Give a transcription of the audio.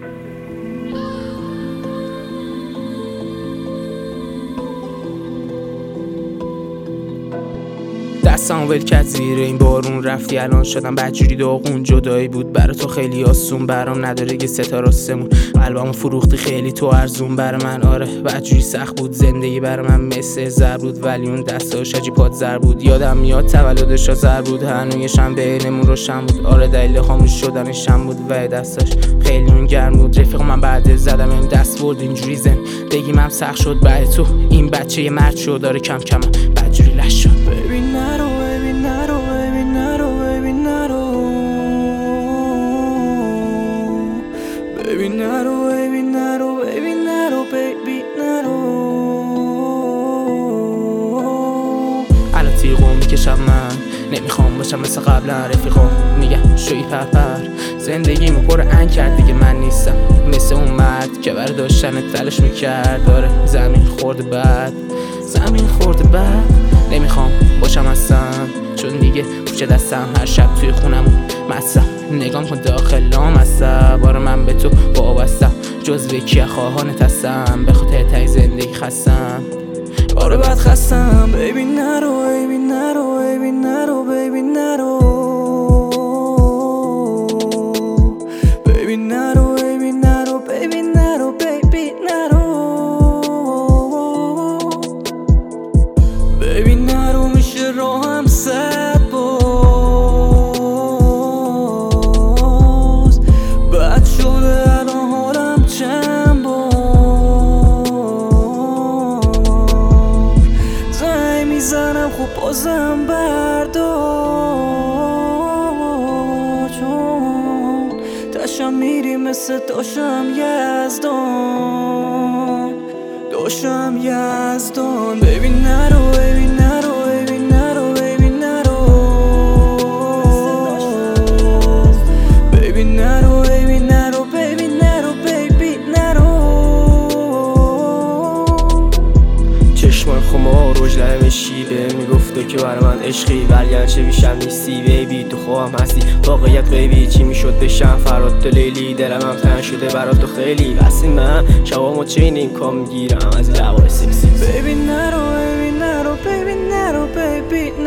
دستم ول کرد زیر این بارون، رفتی الان شدم بدجوری داغون. جدایی بود برا تو خیلی آسون، برام نداره یه ستاره آسمون. قلبمو فروختی خیلی تو ارزون برا من، آره بدجوری سخت بود زندگی برا من مثل زر بود، ولی اون دستاش عجیبات زر بود. یادم میاد تولدش زر بود، هنویشم بینمون روشن بود. آره دلیل خاموش شدنشم بود و دستاش خیلی اون گرم بود. رفیق من بعد زدم این دست برد اینجوری زندگی من سخت شد بعد تو. این بچه یه مرد شد داره کم کم بدجوری لش شد. ببین نرو ببین نرو ببین نرو ببین نرو ببین نرو ببین نرو ببین نرو ببین نرو. الان تیغو میکشم من، نمیخوام باشم مثل قبلا. رفیقام میگن شوی پرپر، زندگیمو پر ان کرد دیگه من نیستم مثل اون مرد که برای داشتن تلاش میکرد. داره زمین خورده بعد نمیخوام باشم اصلا، چون دیگه پوچه دستم هر شب توی خونمون مستم. نگام کن داخلام هستم، بار من به تو وابستم، جزو کیه خواهانت هستم، به خاطر تای زندگی خستم. آره بد خستم. ببین نرو ببین نرو ببین نرو ببین نرو ببین نرو ببین نرو ببین نرو ببین نرو ببین نرو. میشه راهم صد باز بد شده الان حالم چند بار زنگ میزنم خب بازم بردار، چون تشم میری مثل داشم یزدان. ببین نرو ببین نرو ببین نرو ببین نرو ببین نرو ببین نرو ببین نرو ببین نرو. چشمان خمار روش لرم شیبه میگفته که برای من عشقی، ولی هرچه بیشتر نیستی بیبی. تو خوابم هستی واقعیت غیبی، چی میشد بشم فراد تو لیلی. دلم هم تنگ شده برات تو خیلی، واسه من شبامو چینیم کام میگیرم از لبای سکسی. ببین نرو ببین نرو ببین نرو ببین